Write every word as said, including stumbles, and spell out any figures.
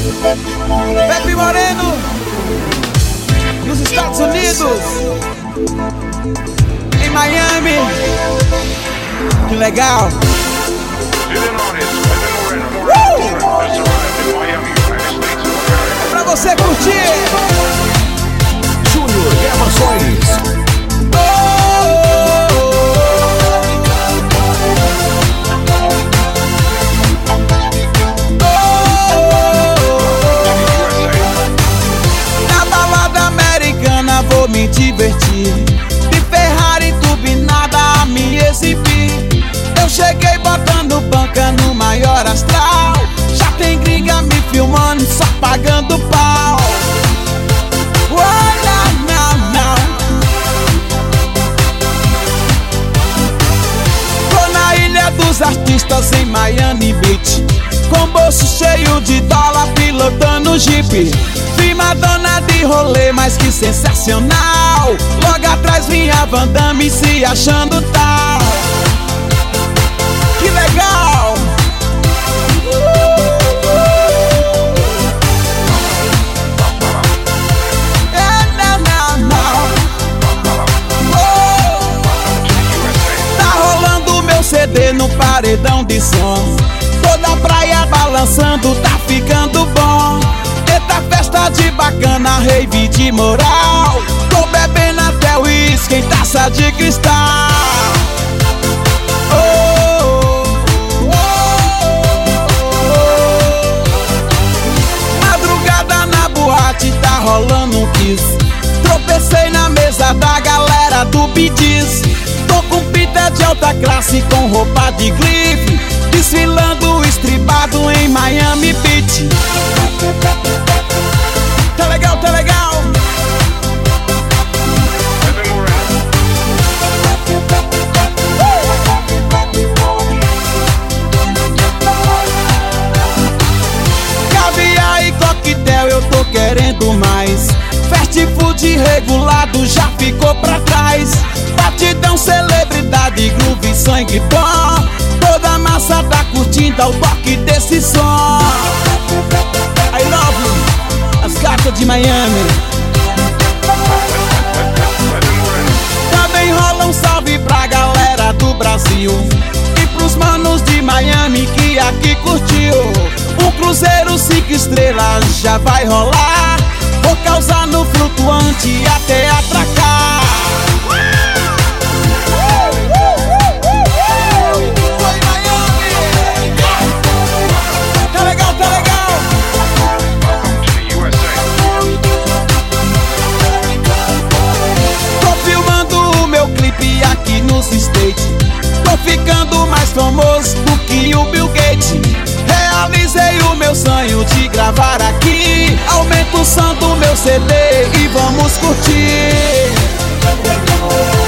Pepe Moreno, nos Estados Unidos, em Miami. Que legal. É pra você curtir. Júnior Gravações. Vou me divertir, de Ferrari turbinada a me exibir. Eu cheguei botando banca no maior astral. Já tem gringa me filmando, só pagando pau. Oh, não, não, não. Tô na ilha dos artistas em Miami Beach, com bolso cheio de dólar, pilotando Jeep. Vi Madonna de rolê, mas que sensacional. Logo atrás vinha Van Damme se achando tal. Que legal. É, não, não, não. Oh. Tá rolando meu C D no paredão de som. Toda a praia balançando, tá ficando bom. Eita festa de bacana, rave de moral. Tô bebendo até uísque em taça de cristal. Oh, oh, oh, oh. Madrugada na boate, tá rolando um kiss. Tropecei na mesa da galera do Bee Gees. Tô com pinta de alta classe, com roupa de grife, desfilando estribado em Miami Beach. Tá legal, tá legal. Caviar e coquetel eu tô querendo mais. Fast food regulado já ficou pra trás. Batidão, celebridade, groove, sangue bom. Toda a massa tá curtindo ao toque desse som. I love you, as gatas de Miami. Também rola um salve pra galera do Brasil e pros manos de Miami que aqui curtiu. Um cruzeiro cinco estrelas já vai rolar. Vou causar no flutuante até atracar. Aqui nos States, tô ficando mais famoso do que o Bill Gates. Realizei o meu sonho de gravar aqui. Aumenta o som do meu C D e vamos curtir.